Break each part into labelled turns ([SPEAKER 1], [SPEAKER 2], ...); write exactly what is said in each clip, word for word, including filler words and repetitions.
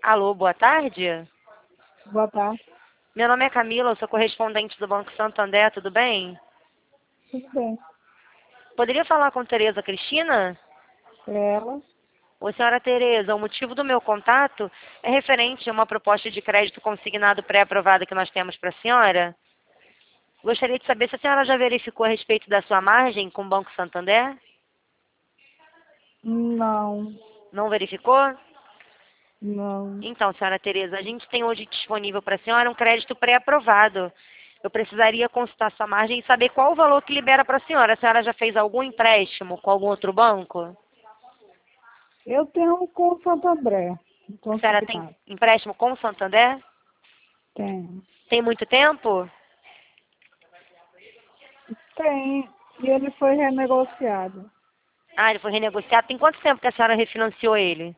[SPEAKER 1] Alô, boa tarde.
[SPEAKER 2] Boa tarde.
[SPEAKER 1] Meu nome é Camila, eu sou correspondente do Banco Santander, tudo bem?
[SPEAKER 2] Tudo bem.
[SPEAKER 1] Poderia falar com Tereza Cristina?
[SPEAKER 2] É ela?
[SPEAKER 1] Ô, senhora Tereza, o motivo do meu contato é referente a uma proposta de crédito consignado pré-aprovada que nós temos para a senhora. Gostaria de saber se a senhora já verificou a respeito da sua margem com o Banco Santander?
[SPEAKER 2] Não,
[SPEAKER 1] Não verificou?
[SPEAKER 2] não.
[SPEAKER 1] Então, senhora Tereza, a gente tem hoje disponível para a senhora um crédito pré-aprovado. Eu precisaria consultar sua margem e saber qual o valor que libera para a senhora. A senhora já fez algum empréstimo com algum outro banco?
[SPEAKER 2] Eu tenho com o Santo André,
[SPEAKER 1] A senhora tem
[SPEAKER 2] consignado.
[SPEAKER 1] empréstimo com o Santander?
[SPEAKER 2] Tem.
[SPEAKER 1] Tem muito tempo?
[SPEAKER 2] Tem. E ele foi renegociado.
[SPEAKER 1] Ah, ele foi renegociado. Tem quanto tempo que a senhora refinanciou ele?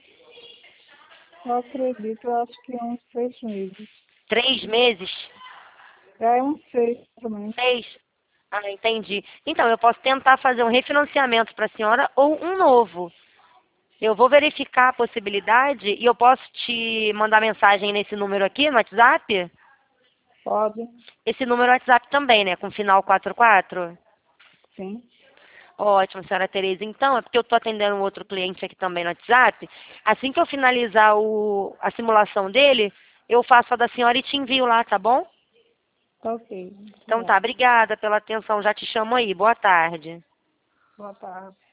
[SPEAKER 2] Eu acredito, eu acho que é uns seis meses.
[SPEAKER 1] Três meses?
[SPEAKER 2] É uns seis também.
[SPEAKER 1] Seis? Ah, entendi. Então, eu posso tentar fazer um refinanciamento para a senhora ou um novo. Eu vou verificar a possibilidade e eu posso te mandar mensagem nesse número aqui, no WhatsApp?
[SPEAKER 2] Pode?
[SPEAKER 1] Esse número é WhatsApp também, né? Com final quatro quatro?
[SPEAKER 2] Sim.
[SPEAKER 1] Ótimo, senhora Tereza. Então, é porque eu estou atendendo um outro cliente aqui também no WhatsApp. Assim que eu finalizar o, a simulação dele, eu faço a da senhora e te envio lá, tá bom?
[SPEAKER 2] Tá ok.
[SPEAKER 1] Então tá,
[SPEAKER 2] Obrigada.
[SPEAKER 1] obrigada pela atenção. Já te chamo aí. Boa tarde.
[SPEAKER 2] Boa tarde.